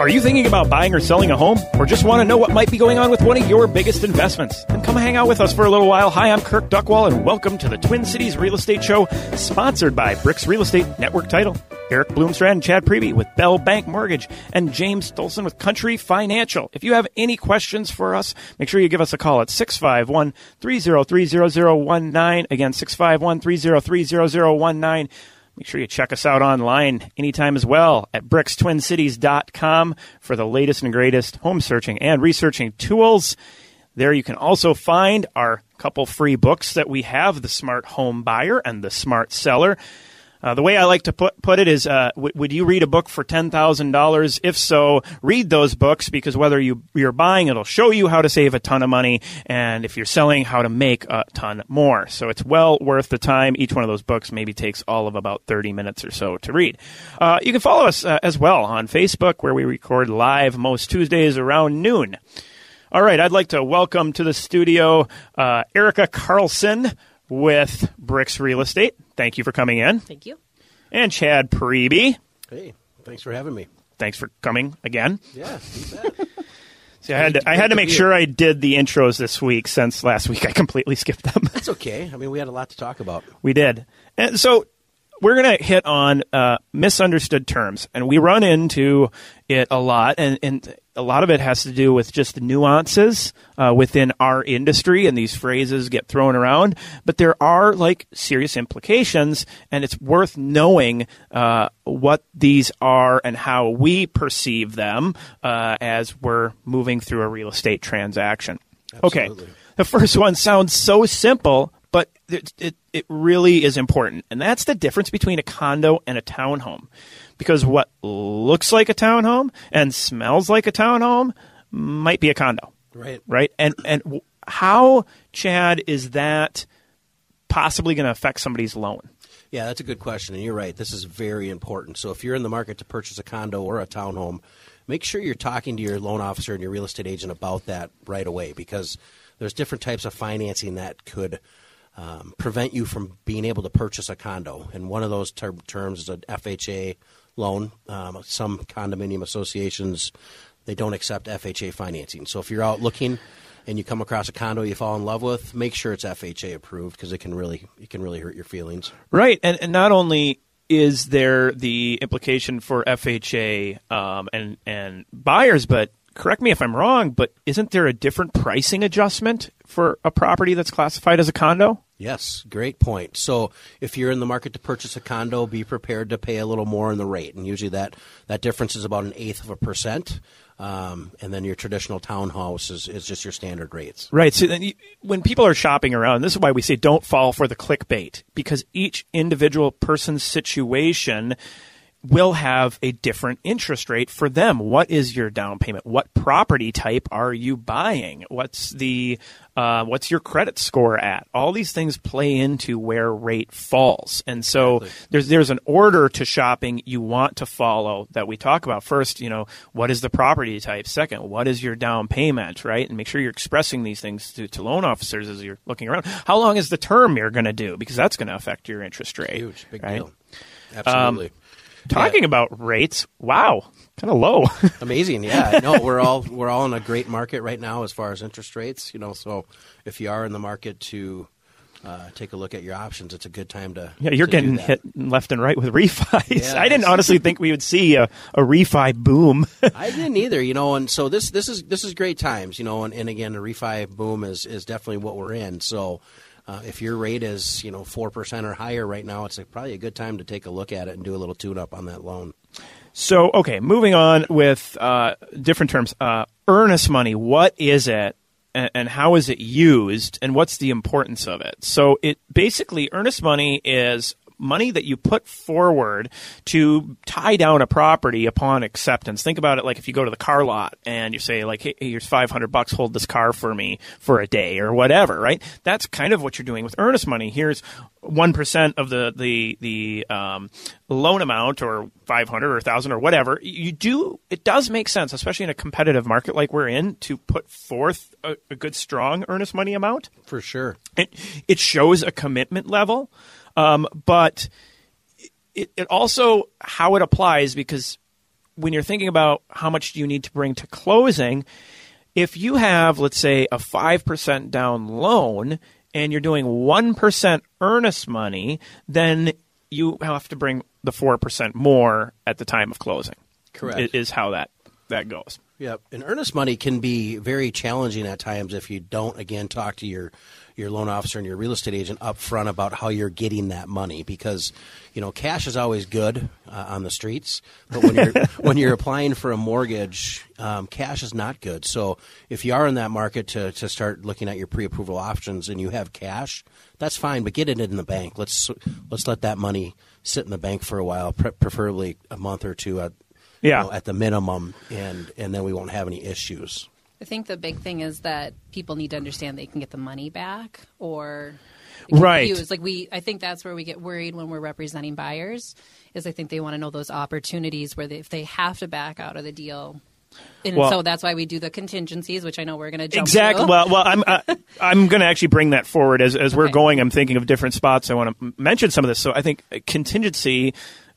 Are you thinking about buying or selling a home? Or just want to know what might be going on with one of your biggest investments? Then come hang out with us for a little while. Hi, I'm Kirk Duckwall, and welcome to the Twin Cities Real Estate Show, sponsored by Bricks Real Estate Network Title, Eric Bloomstrand and Chad Preby with Bell Bank Mortgage, and James Stolson with Country Financial. If you have any questions for us, make sure you give us a call at 651-303-0019. Again, 651-303-0019. Make sure you check us out online anytime as well at brickstwincities.com for the latest and greatest home searching and researching tools. There you can also find our couple free books that we have, The Smart Home Buyer and The Smart Seller. The way I like to put it is, would you read a book for $10,000? If so, read those books, because whether you're buying, it'll show you how to save a ton of money, and if you're selling, how to make a ton more. So it's well worth the time. Each one of those books maybe takes all of about 30 minutes or so to read. You can follow us as well on Facebook, where we record live most Tuesdays around noon. All right, I'd like to welcome to the studio Erica Carlson with Bricks Real Estate. Thank you for coming in. Thank you. And Chad Preby. Hey, thanks for having me. Thanks for coming again. Yeah, you bet. See, I had to make sure I did the intros this week, since last week I completely skipped them. That's okay. I mean, we had a lot to talk about. We did. And so we're going to hit on misunderstood terms, and we run into it a lot, and a lot of it has to do with just the nuances within our industry, and these phrases get thrown around, but there are serious implications, and it's worth knowing what these are and how we perceive them as we're moving through a real estate transaction. Absolutely. Okay, the first one sounds so simple, but it really is important, and that's the difference between a condo and a townhome. Because what looks like a townhome and smells like a townhome might be a condo. Right? And how, Chad, is that possibly going to affect somebody's loan? Yeah, that's a good question, and you're right. This is very important. So if you're in the market to purchase a condo or a townhome, make sure you're talking to your loan officer and your real estate agent about that right away, because there's different types of financing that could prevent you from being able to purchase a condo. And one of those terms is an FHA loan. Some condominium associations, they don't accept FHA financing. So if you're out looking and you come across a condo you fall in love with, make sure it's FHA approved, because it can really hurt your feelings. Right, and not only is there the implication for FHA and buyers, but correct me if I'm wrong, but isn't there a different pricing adjustment for a property that's classified as a condo? Yes, great point. So if you're in the market to purchase a condo, be prepared to pay a little more in the rate. And usually that difference is about 1/8%. And then your traditional townhouse is just your standard rates. Right. So then when people are shopping around, this is why we say don't fall for the clickbait, because each individual person's situation will have a different interest rate for them. What is your down payment? What property type are you buying? What's your credit score at? All these things play into where rate falls. And so there's an order to shopping you want to follow that we talk about. First, what is the property type? Second, what is your down payment, right? And make sure you're expressing these things to loan officers as you're looking around. How long is the term you're going to do? Because that's going to affect your interest rate. Huge, big right? deal. Absolutely. Talking about rates, wow, kind of low. Amazing, yeah. No, we're all in a great market right now as far as interest rates. So if you are in the market to take a look at your options, it's a good time to. Yeah, you're getting hit left and right with refis. Yeah, I didn't honestly think we would see a refi boom. I didn't either, and so this is great times, and again, the refi boom is definitely what we're in. So. If your rate is 4% or higher right now, it's probably a good time to take a look at it and do a little tune-up on that loan. So, okay, moving on with different terms. Earnest money, what is it, and how is it used, and what's the importance of it? So, earnest money is money that you put forward to tie down a property upon acceptance. Think about it like if you go to the car lot and you say hey, here's $500, hold this car for me for a day or whatever, right? That's kind of what you're doing with earnest money. Here's 1% of the loan amount, or 500 or 1,000 or whatever. It does make sense, especially in a competitive market like we're in, to put forth a good strong earnest money amount. For sure. It shows a commitment level. But it also how it applies, because when you're thinking about how much do you need to bring to closing, if you have, let's say, a 5% down loan and you're doing 1% earnest money, then you have to bring the 4% more at the time of closing. Correct. Is how that goes. Yep. And earnest money can be very challenging at times if you don't, again, talk to your loan officer and your real estate agent up front about how you're getting that money, because, cash is always good on the streets, but when you're applying for a mortgage, cash is not good. So if you are in that market to start looking at your pre-approval options and you have cash, that's fine, but get it in the bank. Let's let that money sit in the bank for a while, preferably a month or two at the minimum, and then we won't have any issues. I think the big thing is that people need to understand they can get the money back or right. use. I think that's where we get worried when we're representing buyers. Is I think they want to know those opportunities where if they have to back out of the deal. And so that's why we do the contingencies, which I know we're going to jump exactly. to. Well, I'm going to actually bring that forward as we're going. I'm thinking of different spots. I want to mention some of this. So I think contingency.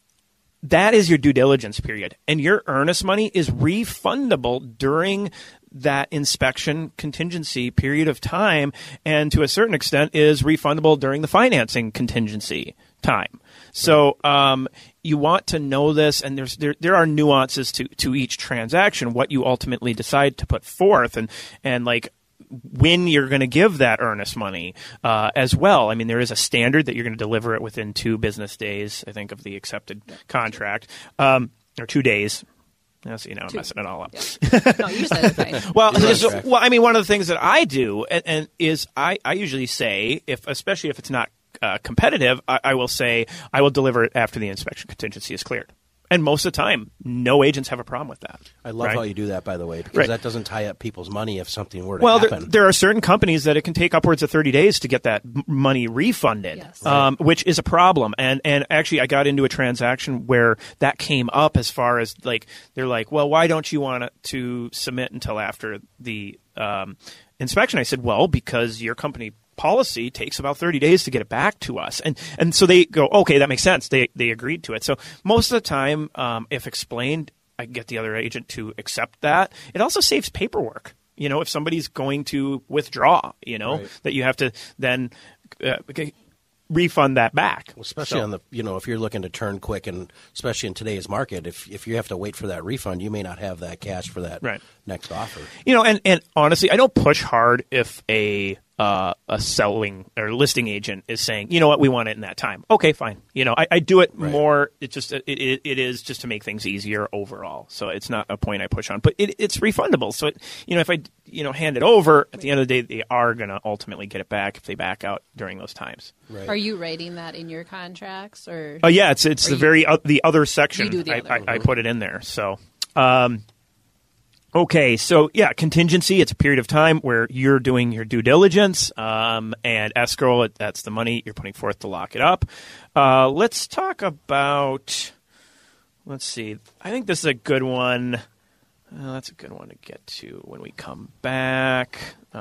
That is your due diligence period, and your earnest money is refundable during that inspection contingency period of time, and to a certain extent is refundable during the financing contingency time. So you want to know this, and there are nuances to each transaction, what you ultimately decide to put forth, and like when you're going to give that earnest money as well. I mean, there is a standard that you're going to deliver it within 2 business days, I think, of the accepted contract, or 2 days. I'm messing it all up. Yeah. No, you said it fine. Well, I mean, one of the things that I do and is I usually say, especially if it's not competitive, I will say I will deliver it after the inspection contingency is cleared. And most of the time, no agents have a problem with that. I love how you do that, by the way, because that doesn't tie up people's money if something were to happen. Well, there are certain companies that it can take upwards of 30 days to get that money refunded, yes. Which is a problem. And actually, I got into a transaction where that came up as far as, they're like, well, why don't you want to submit until after the inspection? I said, well, because your company policy takes about 30 days to get it back to us. And so they go, okay, that makes sense. They agreed to it. So most of the time, if explained, I get the other agent to accept that. It also saves paperwork. If somebody's going to withdraw, right. That you have to then refund that back. Well, especially on the, if you're looking to turn quick, and especially in today's market, if you have to wait for that refund, you may not have that cash for that next offer. And honestly, I don't push hard if a selling or listing agent is saying, you know what, we want it in that time. Okay, fine. I do it more. It's just it is just to make things easier overall. So it's not a point I push on, but it's refundable. So if I hand it over at the end of the day, they are going to ultimately get it back if they back out during those times. Right. Are you writing that in your contracts or? Oh yeah, it's the other section. You do the other. I put it in there. So. Okay, so contingency, it's a period of time where you're doing your due diligence, and escrow, that's the money you're putting forth to lock it up. Let's talk about, let's see, I think this is a good one. That's a good one to get to when we come back.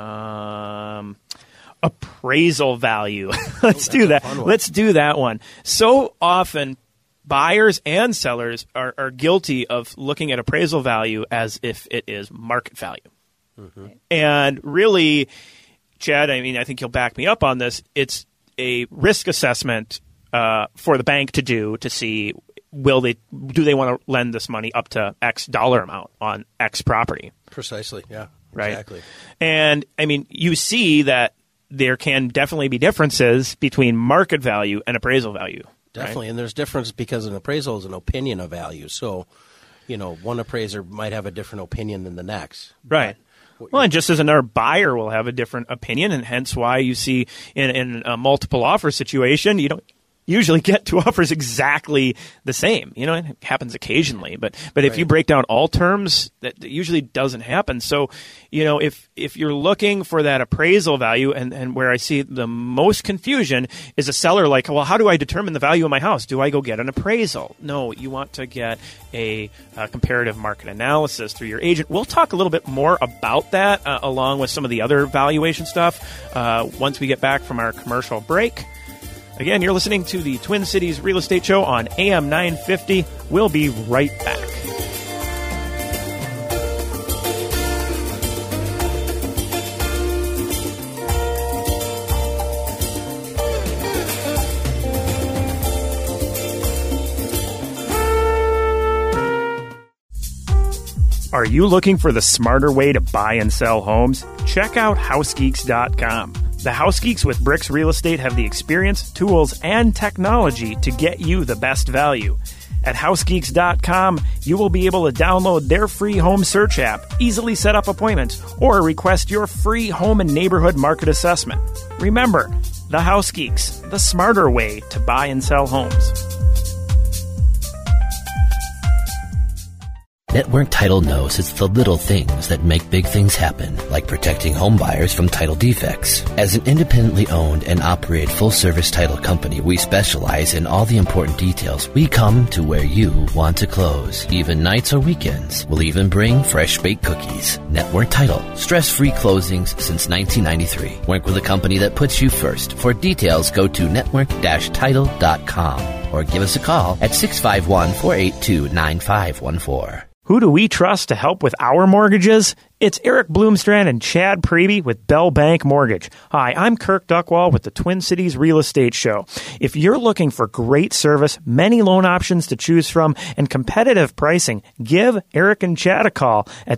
Appraisal value. Let's do that. Let's do that one. So often, buyers and sellers are guilty of looking at appraisal value as if it is market value. Mm-hmm. And really, Chad, I think you'll back me up on this. It's a risk assessment for the bank to do to see do they want to lend this money up to X dollar amount on X property. Precisely, yeah. Right? Exactly. And, you see that there can definitely be differences between market value and appraisal value. Definitely, right? And there's difference because an appraisal is an opinion of value. So, one appraiser might have a different opinion than the next. Right. Well, and just as another buyer will have a different opinion, and hence why you see in a multiple offer situation, you don't usually get 2 offers exactly the same. It happens occasionally, but if you break down all terms, that usually doesn't happen. So, if you're looking for that appraisal value, and where I see the most confusion is a seller like, well, how do I determine the value of my house? Do I go get an appraisal? No, you want to get a comparative market analysis through your agent. We'll talk a little bit more about that along with some of the other valuation stuff once we get back from our commercial break. Again, you're listening to the Twin Cities Real Estate Show on AM 950. We'll be right back. Are you looking for the smarter way to buy and sell homes? Check out HouseGeeks.com. The House Geeks with Bricks Real Estate have the experience, tools, and technology to get you the best value. At HouseGeeks.com, you will be able to download their free home search app, easily set up appointments, or request your free home and neighborhood market assessment. Remember, the House Geeks, the smarter way to buy and sell homes. Network Title knows it's the little things that make big things happen, like protecting home buyers from title defects. As an independently owned and operated full-service title company, we specialize in all the important details. We come to where you want to close, even nights or weekends. We'll even bring fresh-baked cookies. Network Title. Stress-free closings since 1993. Work with a company that puts you first. For details, go to network-title.com or give us a call at 651-482-9514. Who do we trust to help with our mortgages? It's Eric Bloomstrand and Chad Preby with Bell Bank Mortgage. Hi, I'm Kirk Duckwall with the Twin Cities Real Estate Show. If you're looking for great service, many loan options to choose from, and competitive pricing, give Eric and Chad a call at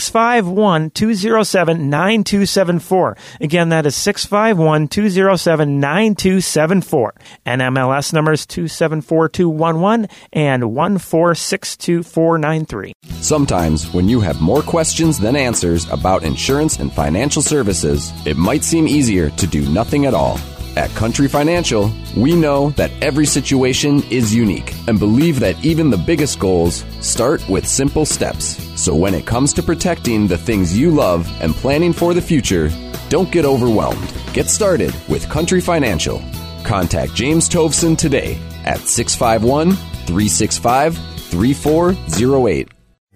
651-207-9274. Again, that is 651-207-9274. NMLS numbers 274211 and 1462493. Sometimes, when you have more questions than answers about insurance and financial services, it might seem easier to do nothing at all. At Country Financial, we know that every situation is unique and believe that even the biggest goals start with simple steps. So when it comes to protecting the things you love and planning for the future, don't get overwhelmed. Get started with Country Financial. Contact James Tovson today at 651-365-3408.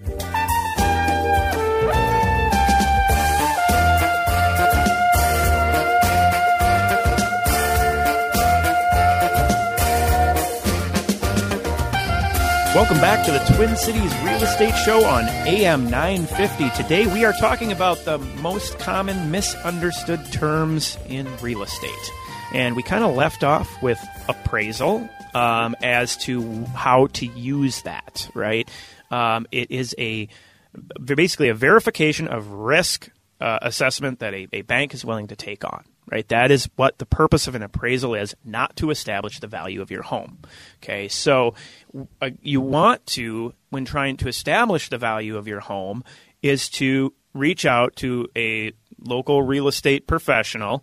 Welcome back to the Twin Cities Real Estate Show on AM 950. Today we are talking about the most common misunderstood terms in real estate. And we kind of left off with appraisal as to how to use that, right? It is basically a verification of risk assessment that a bank is willing to take on. Right, that is what the purpose of an appraisal is, not to establish the value of your home. Okay, so you want to, when trying to establish the value of your home, is to reach out to a local real estate professional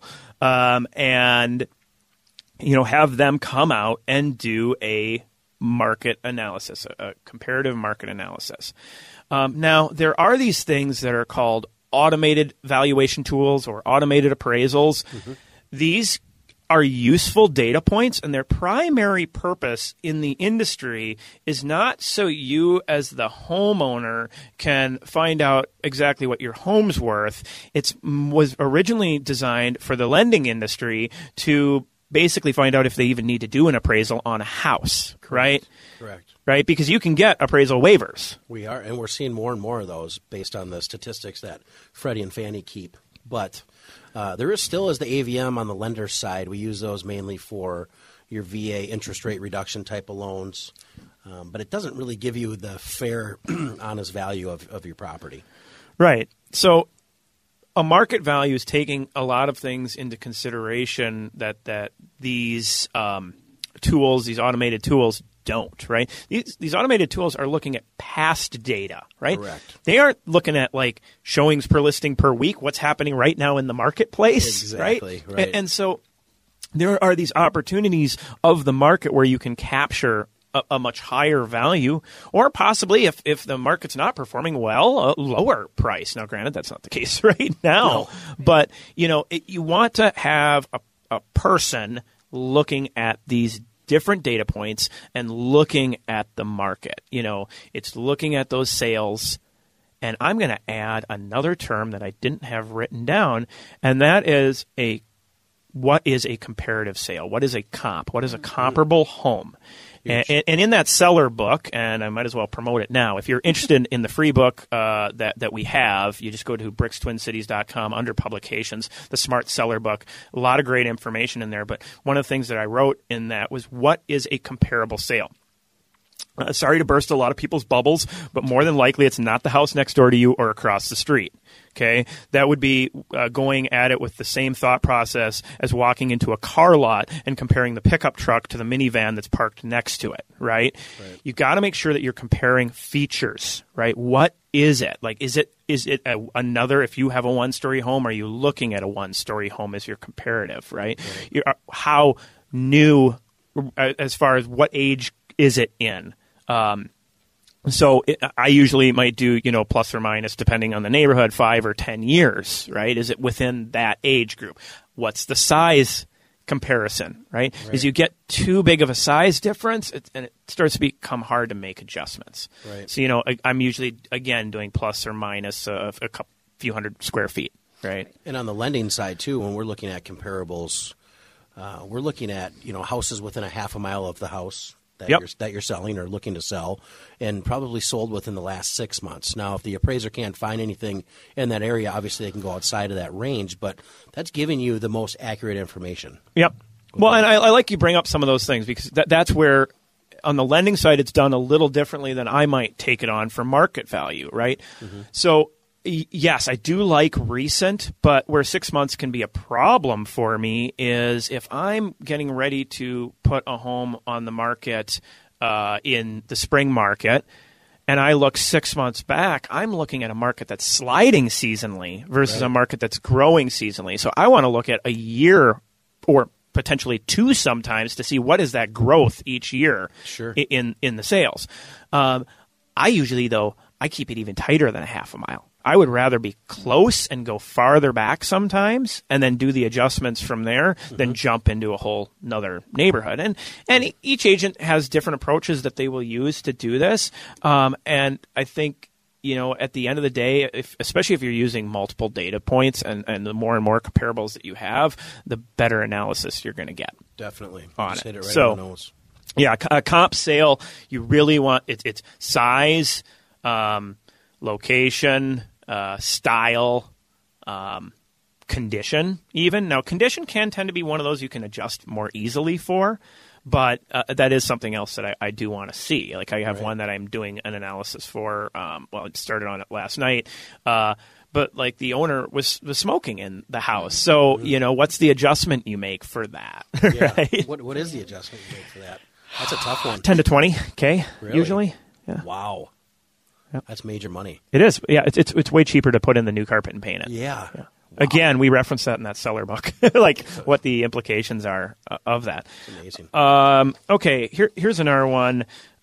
and have them come out and do a market analysis, a comparative market analysis. Now, there are these things that are called automated valuation tools or automated appraisals. Mm-hmm. These are useful data points, and their primary purpose in the industry is not so you as the homeowner can find out exactly what your home's worth. It was originally designed for the lending industry to basically find out if they even need to do an appraisal on a house, right? Correct. Right, because you can get appraisal waivers. We are, and we're seeing more and more of those based on the statistics that Freddie and Fannie keep. But there is still is the AVM on the lender's side. We use those mainly for your VA interest rate reduction type of loans. But it doesn't really give you the fair, honest value of your property. Right. So a market value is taking a lot of things into consideration that these tools, these automated tools, don't, right? These automated tools are looking at past data, right? Correct. They aren't looking at like showings per listing per week, what's happening right now in the marketplace, exactly, right? And so there are these opportunities of the market where you can capture a much higher value, or possibly if the market's not performing well, a lower price. Now, granted, that's not the case right now, no. But you want to have a person looking at these different data points and looking at the market. It's looking at those sales. And I'm going to add another term that I didn't have written down, and that is what is a comparative sale? What is a comp? What is a comparable home? And in that seller book, and I might as well promote it now, if you're interested in the free book that we have, you just go to brickstwincities.com under publications, the Smart Seller book. A lot of great information in there. But one of the things that I wrote in that was, what is a comparable sale? Sorry to burst a lot of people's bubbles, but more than likely it's not the house next door to you or across the street. Okay, that would be going at it with the same thought process as walking into a car lot and comparing the pickup truck to the minivan that's parked next to it, right? You got to make sure that you're comparing features, right? What is it? Like, is it another, if you have a one-story home, are you looking at a one-story home as your comparative, right? How new, as far as what age is it in? I usually might do, plus or minus, depending on the neighborhood, 5 or 10 years, right? Is it within that age group? What's the size comparison, right? As you get too big of a size difference, it starts to become hard to make adjustments. Right. So, I'm usually, again, doing plus or minus a few hundred square feet, right? And on the lending side, too, when we're looking at comparables, we're looking at, houses within a half a mile of the house that you're selling or looking to sell, and probably sold within the last 6 months. Now, if the appraiser can't find anything in that area, obviously they can go outside of that range, but that's giving you the most accurate information. Yep. Well, and I like you bring up some of those things, because that's where, on the lending side, it's done a little differently than I might take it on for market value, right? Mm-hmm. So, yes, I do like recent, but where 6 months can be a problem for me is if I'm getting ready to put a home on the market in the spring market, and I look 6 months back, I'm looking at a market that's sliding seasonally versus a market that's growing seasonally. So I want to look at a year or potentially 2 sometimes to see what is that growth each year in the sales. I usually, though, I keep it even tighter than a half a mile. I would rather be close and go farther back sometimes and then do the adjustments from there than jump into a whole nother neighborhood. And each agent has different approaches that they will use to do this. And I think, at the end of the day, especially if you're using multiple data points and the more and more comparables that you have, the better analysis you're going to get. Definitely. On Just it. hit it right So, on the nose. Yeah, a comp sale, you really want it's size, location, style, condition even. Now, condition can tend to be one of those you can adjust more easily for, but that is something else that I do want to see. Like I have one that I'm doing an analysis for. I started on it last night. But like the owner was smoking in the house. So, what's the adjustment you make for that? Yeah. Right? What is the adjustment you make for that? That's a tough one. 10 to 20K Really? usually. Yeah. Wow. Yep. That's major money. It is. Yeah, it's way cheaper to put in the new carpet and paint it. Yeah. Wow. Again, we reference that in that seller book, like what the implications are of that. It's amazing. Okay, here's another one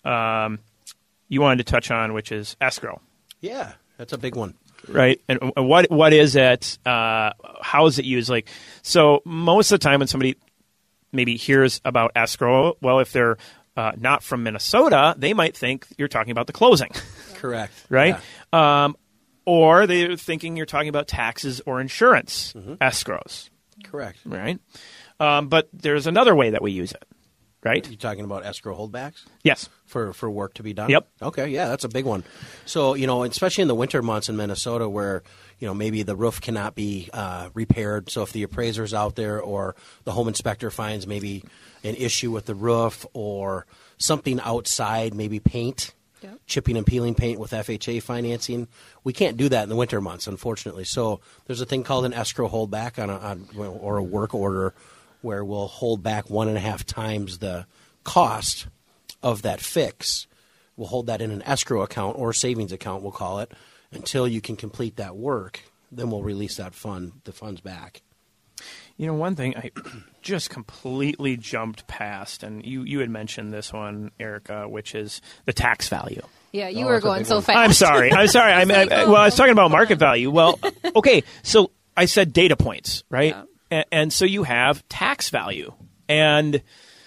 you wanted to touch on, which is escrow. Yeah, that's a big one. Right, and what is it? How is it used? Like, so most of the time when somebody maybe hears about escrow, well, if they're not from Minnesota, they might think you're talking about the closing. Correct. Right? Yeah. Or they're thinking you're talking about taxes or insurance escrows. Correct. Right? But there's another way that we use it. Right? Are you talking about escrow holdbacks? Yes. For work to be done? Yep. Okay, yeah, that's a big one. So, especially in the winter months in Minnesota where, maybe the roof cannot be repaired. So if the appraiser's out there or the home inspector finds maybe an issue with the roof or something outside, maybe paint, chipping and peeling paint with FHA financing, we can't do that in the winter months, unfortunately. So there's a thing called an escrow holdback or a work order where we'll hold back 1.5 times the cost of that fix. We'll hold that in an escrow account or savings account, we'll call it, until you can complete that work. Then we'll release the funds back. One thing I just completely jumped past, and you had mentioned this one, Erica, which is the tax value. Yeah, you were going so fast. I'm sorry. I was talking about market value. Well, okay, so I said data points, right? Yeah. And so you have tax value. And,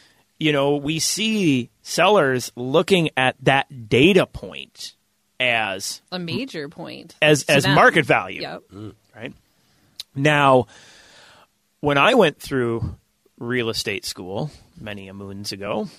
we see sellers looking at that data point as a major point. As market value. Yep. Right? Now, when I went through real estate school many a moons ago,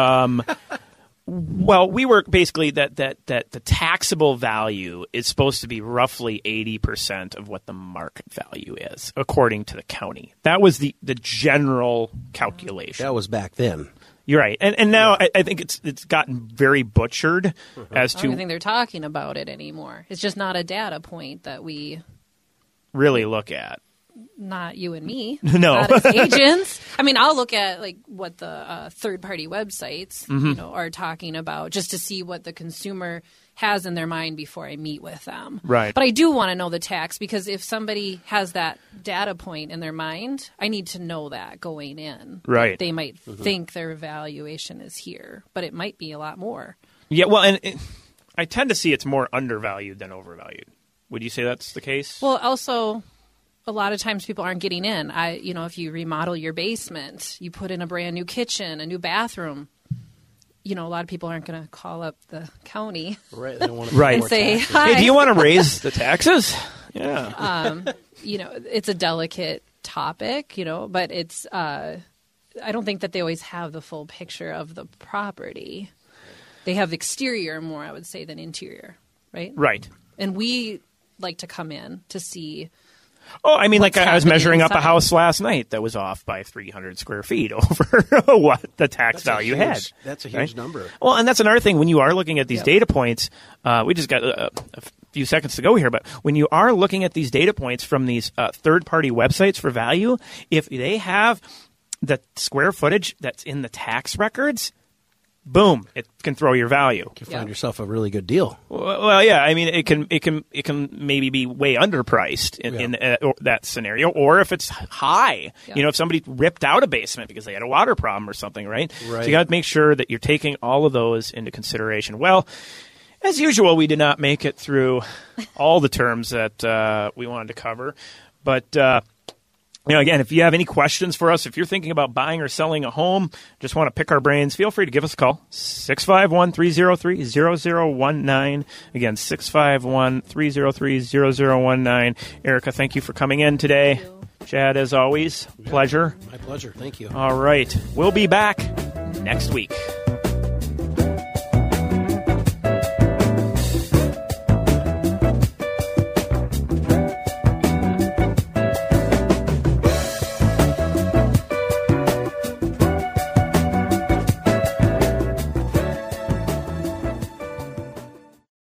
well, we were basically that the taxable value is supposed to be roughly 80% of what the market value is, according to the county. That was the general calculation. That was back then. You're right. And now I think it's gotten very butchered as I to don't think they're talking about it anymore. It's just not a data point that we really look at. Not you and me. No. Not as agents. I mean, I'll look at like what the third-party websites are talking about just to see what the consumer has in their mind before I meet with them. Right. But I do want to know the tax because if somebody has that data point in their mind, I need to know that going in. Right. They might think their valuation is here, but it might be a lot more. Yeah, well, and I tend to see it's more undervalued than overvalued. Would you say that's the case? Well, also, a lot of times people aren't getting in. If you remodel your basement, you put in a brand new kitchen, a new bathroom, a lot of people aren't going to call up the county Right. They don't want to Right. and say, taxes. hi. Hey, do you want to raise the taxes? Yeah. It's a delicate topic, but it's, I don't think that they always have the full picture of the property. They have exterior more, I would say, than interior, right? Right. And we like to come in to see. Oh, I mean, like I was happening measuring up a inside. house last night that was off by 300 square feet over what the tax value had. That's a huge right? number. Well, and that's another thing. When you are looking at these data points, we just got a few seconds to go here, but when you are looking at these data points from these third-party websites for value, if they have the square footage that's in the tax records, boom, it can throw your value. You find yourself a really good deal. Well, yeah. I mean, it can maybe be way underpriced in that scenario, or if it's high. Yeah. If somebody ripped out a basement because they had a water problem or something, right? Right. So you got to make sure that you're taking all of those into consideration. Well, as usual, we did not make it through all the terms that we wanted to cover, but. Again, if you have any questions for us, if you're thinking about buying or selling a home, just want to pick our brains, feel free to give us a call. 651-303-0019. Again, 651-303-0019. Erica, thank you for coming in today. Chad, as always, pleasure. My pleasure. Thank you. All right. We'll be back next week.